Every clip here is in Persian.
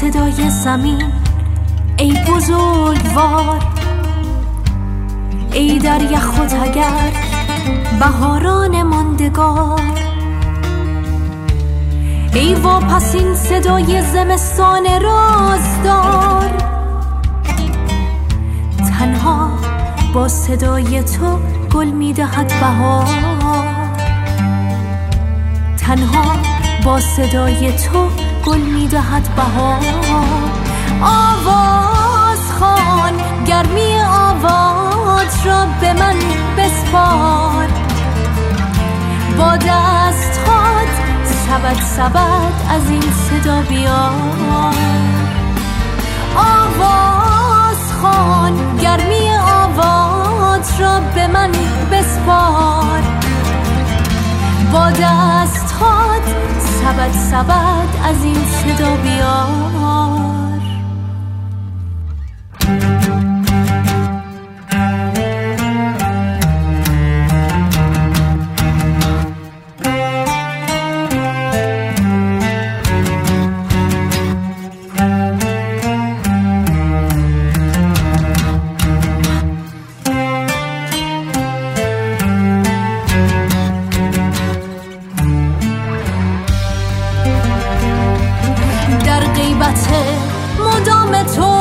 صدای زمین ای بزرگوار، ای در یخ و تگرگ بهاران ماندگار، ای واپسین صدای زمستان رازدار، تنها با صدای تو گل می‌دهد بهار، تنها با صدای تو گل می‌دهد بهار. آواز خوان گرمی آواز را به من بسپار، با دست‌هات سبد سبد از این صدا بیار. آواز خوان گرمی آواز را به من بسپار، با دست‌هات سبد سبد از این صدا بیار. مدام تو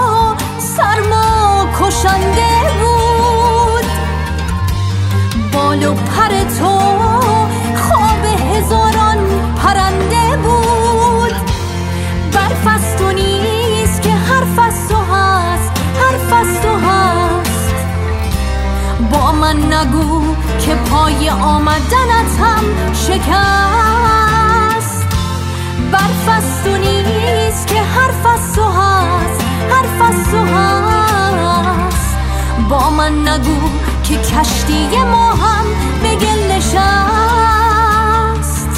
سرما کشنده بود، بال و پر تو خواب هزاران پرنده بود. برف از تو نیست که حرف از تو هست، حرف از تو هست. با من نگو که پای آمدنت هم شکست. برف از تو نیست که حرف از تو هست، حرف از تو هست. با من نگو که کشتی ما هم به گل نشست.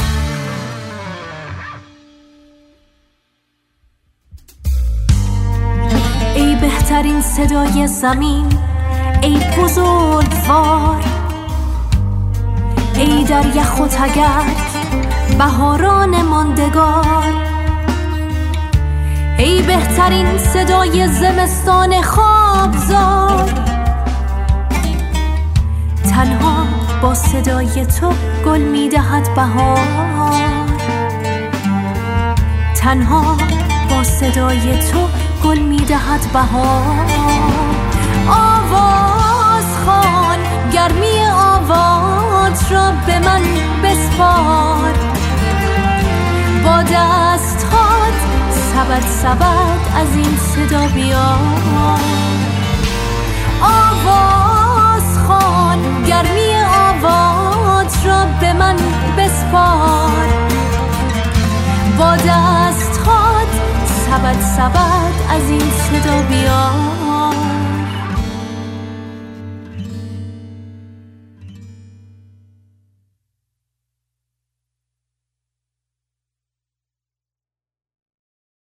ای بهترین صدای زمین ای بزرگوار، ای در یخ و تگرگ بهاران ماندگار، ای بهترین صدای زمستان خوابزار، تنها با صدای تو گل می‌دهد بهار، تنها با صدای تو گل می‌دهد بهار. آواز خوان گرمی آواز را به من بسپار، با دست‌هات سبد سبد از این صدا بیار. آواز خوان گرمی آواز را به من بسپار، با دست‌هات سبد سبد از این صدا بیار.